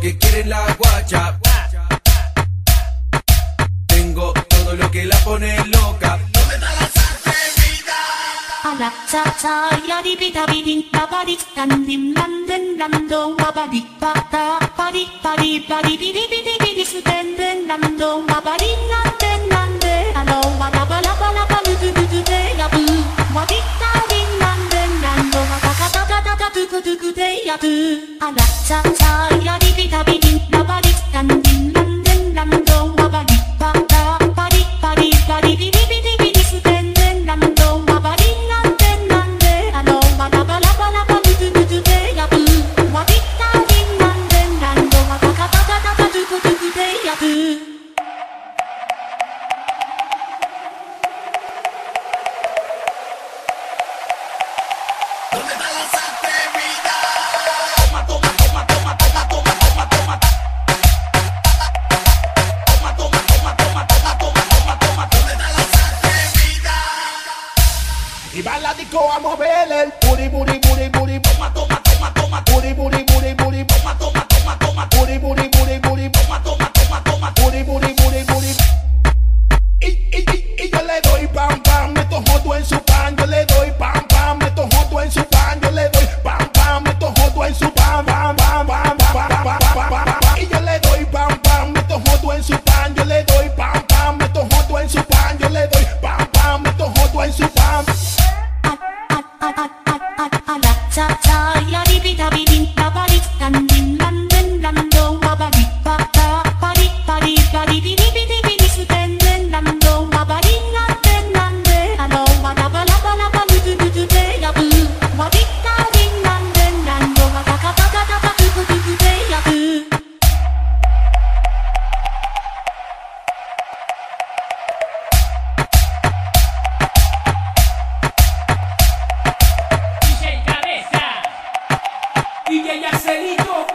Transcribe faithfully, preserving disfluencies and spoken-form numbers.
que quieren la guacha. Tengo todo lo que la pone loca. ¿Dónde está la salsevida? Ala cha cha ya di bi da bi din da ba di dan dim dan den dan do wa ba di ba da ba di ba di ba di bi di bi di bi di su den den dan do wa ba di nan den nan de alo wa da ba la ba la ba lu du du du de ya bu wa di da di nan den dan do wa da da da da da du du du du de ya bu. Ala cha cha ya di bi da bi din da ba di dan dim dan den dan do wa ba di ba da ba di ba di ba di bi di bi di bi di su den den dan do wa ba di nan den nan de alo wa da ba la ba la ba lu du du du de ya bu wa di da di nan den dan do wa da da da da da du du du du de ya bu. ¿Dónde está la salsevida? Toma, toma, toma, toma, toma, toma, toma, toma. Toma, toma, toma, toma, toma, toma, toma, toma. ¿Dónde está la salsevida? Y va a la disco a mover el booty, booty, booty, booty. Toma, toma, toma, toma, Booty, booty, booty, booty. toma, toma, toma, toma, Booty, booty, booty, booty. toma, toma, toma, toma. Booty, booty, booty, booty. Y, y, y, y yo le doy pam, pam, meto joto en su pan. Yo le doy pam, pam, meto joto en su pan. Yo le doy pam, pam, meto joto en su pan, pam, pam, pam, pam, pam, pam, pam, pam, pam. Y yo le doy pam, pam, meto joto en su pan. Yo le doy pam, pam, meto joto en su pan. Yo le doy pam, pam, meto joto en su pan. Ala cha cha ya di bi da bi din da ba di dan din dan den dan do wa ba di ba da ba di ba di ba di bi di bi di bi di su den den dan do wa ba di nan den nan de alo wa da ba la ba la ba lu du du du de ya bu wa di da di nan den dan do wa da ka da da da da du du du du de ya bu. D J Cabeza, D J Arcelito.